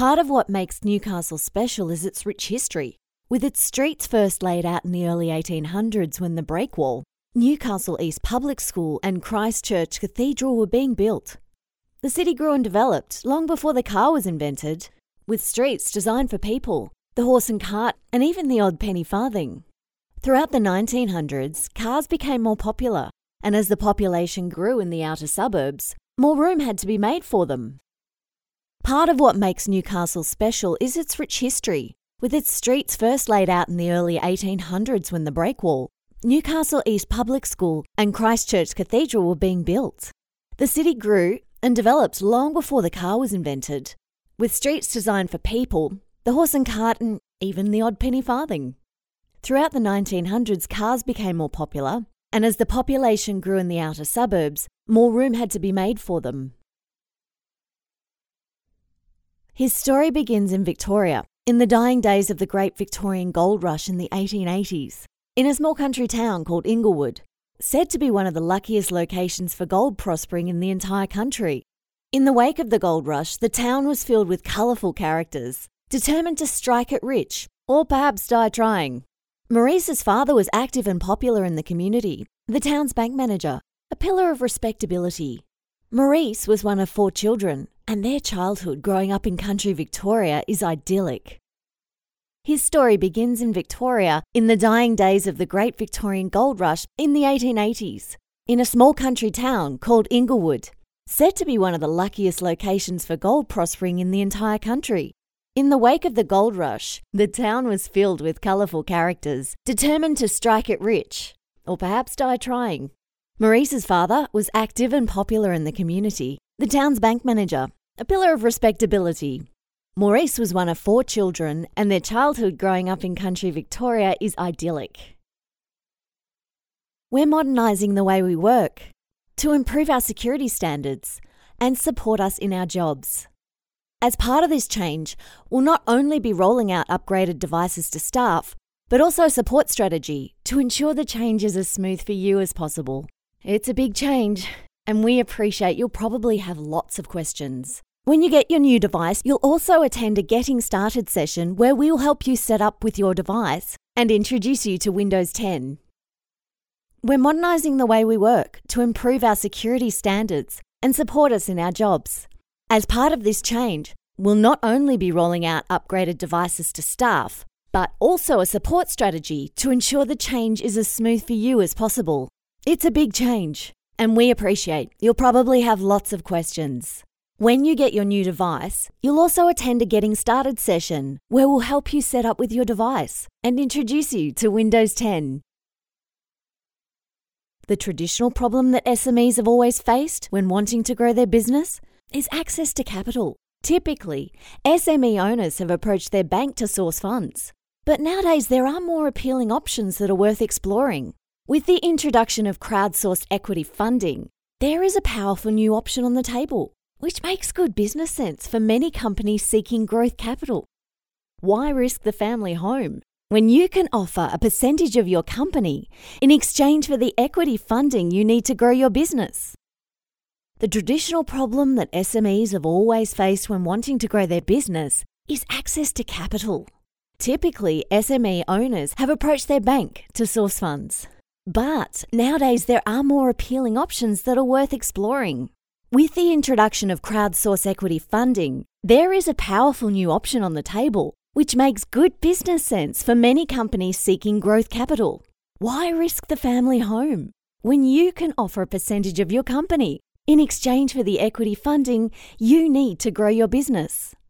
Part of what makes Newcastle special is its rich history. With its streets first laid out in the early 1800s when the Breakwall, Newcastle East Public School and Christchurch Cathedral were being built. The city grew and developed long before the car was invented, with streets designed for people, the horse and cart, and even the odd penny farthing. Throughout the 1900s, cars became more popular, and as the population grew in the outer suburbs, more room had to be made for them. Part of what makes Newcastle special is its rich history. With its streets first laid out in the early 1800s when the Breakwall, Newcastle East Public School and Christchurch Cathedral were being built. The city grew and developed long before the car was invented, with streets designed for people, the horse and cart, and even the odd penny farthing. Throughout the 1900s, cars became more popular, and as the population grew in the outer suburbs, more room had to be made for them. His story begins in Victoria, in the dying days of the Great Victorian Gold Rush in the 1880s, in a small country town called Inglewood, said to be one of the luckiest locations for gold prospering in the entire country. In the wake of the gold rush, the town was filled with colourful characters, determined to strike it rich, or perhaps die trying. Maurice's father was active and popular in the community, the town's bank manager, a pillar of respectability. Maurice was one of 4 children, and their childhood growing up in country Victoria is idyllic. His story begins in Victoria in the dying days of the Great Victorian Gold Rush in the 1880s, in a small country town called Inglewood, said to be one of the luckiest locations for gold prospering in the entire country. In the wake of the gold rush, the town was filled with colourful characters, determined to strike it rich, or perhaps die trying. Maurice's father was active and popular in the community, the town's bank manager, a pillar of respectability. Maurice was one of 4 children, and their childhood growing up in country Victoria is idyllic. We're modernising the way we work to improve our security standards and support us in our jobs. As part of this change, we'll not only be rolling out upgraded devices to staff, but also a support strategy to ensure the change is as smooth for you as possible. It's a big change, and we appreciate you'll probably have lots of questions. When you get your new device, you'll also attend a Getting Started session where we'll help you set up with your device and introduce you to Windows 10. We're modernising the way we work to improve our security standards and support us in our jobs. As part of this change, we'll not only be rolling out upgraded devices to staff, but also a support strategy to ensure the change is as smooth for you as possible. It's a big change, and we appreciate you'll probably have lots of questions. When you get your new device, you'll also attend a Getting Started session where we'll help you set up with your device and introduce you to Windows 10. The traditional problem that SMEs have always faced when wanting to grow their business is access to capital. Typically, SME owners have approached their bank to source funds. But nowadays, there are more appealing options that are worth exploring. With the introduction of crowdsourced equity funding, there is a powerful new option on the table, which makes good business sense for many companies seeking growth capital. Why risk the family home when you can offer a percentage of your company in exchange for the equity funding you need to grow your business? The traditional problem that SMEs have always faced when wanting to grow their business is access to capital. Typically, SME owners have approached their bank to source funds. But nowadays, there are more appealing options that are worth exploring. With the introduction of crowdsourced equity funding, there is a powerful new option on the table, which makes good business sense for many companies seeking growth capital. Why risk the family home when you can offer a percentage of your company in exchange for the equity funding you need to grow your business?